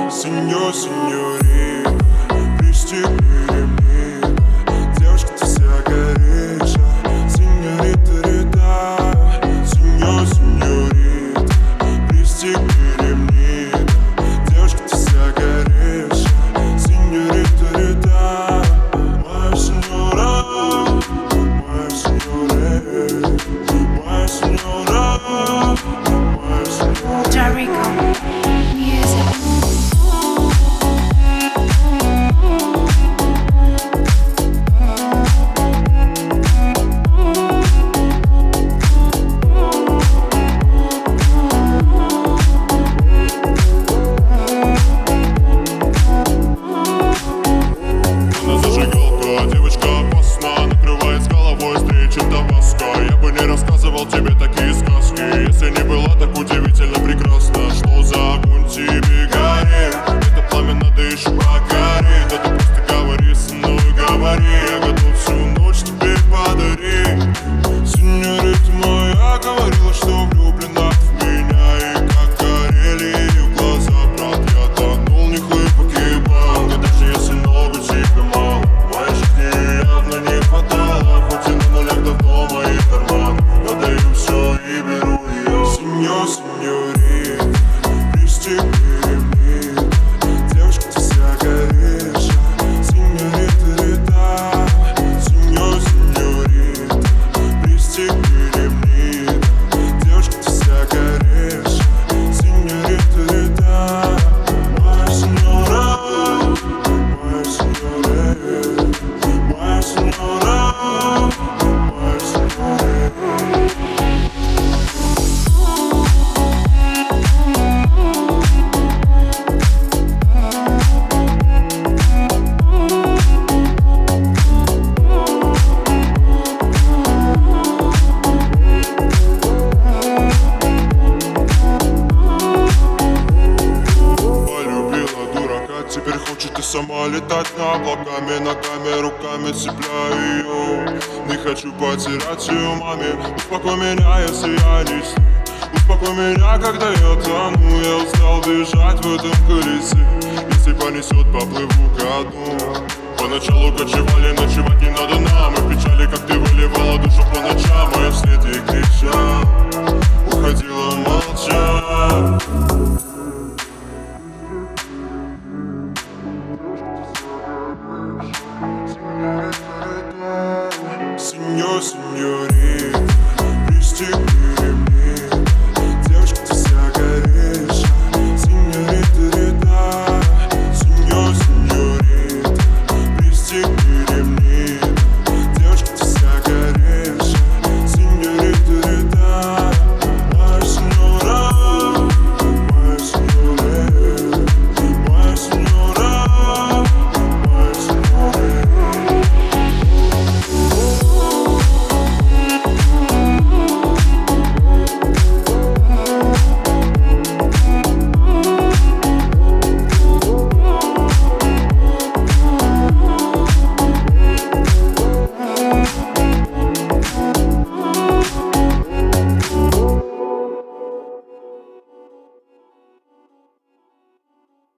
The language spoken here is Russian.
Сеньор, сеньорит, пристегни ремни. Девушка, ты вся горишь, сеньорита Рита. Сеньор, сеньорит, пристегни ремни. Девушка, ты вся горишь, сеньорита Рита. Моя сеньора, моя сеньора, моя сеньора, моя сеньора. Jericho Music. Она зажигалка, девочка опасна, накрывает с головой встречи табаско. Я бы не рассказывал тебе такие сказки, если не была так удивительно прекрасна. Что за огонь тебе горит? Это пламя надо еще покорить. Да ты просто говори со мной, говори. Я готов всю ночь тебе подарить. Сеньорита моя говорила, что влюблена в меня. И как горели ее глаза, брат, я тонул в них и погибал. И даже если много тебе мало, моей жизни явно не хватало. Хоть и на нулях давно мои карманы, но даю все и беру ее. Сеньор, сеньорит, пристегни ремни. Девушка, ты вся горишь, сеньорита Рита. Сеньор, сеньорит, пристегни ремни. Девушка, ты вся горишь, сеньорита Рита. Моя сеньора, моя сеньора, моя сеньора, моя сеньора. Полюбила дурака, теперь хочет и сама летать на облаками. Ногами, руками цепляю ее. Не хочу потерять ее маме. Успокой меня, если я не сну. Успокой меня, когда я тону. Я устал бежать в этом колесе. Если понесет, поплыву ко дну. Поначалу кочевали, ночевать не надо нам. И в печали, как ты выливала душу по ночам. А я вслед ей кричал, уходила молча. Сеньор, сеньорит, пристегни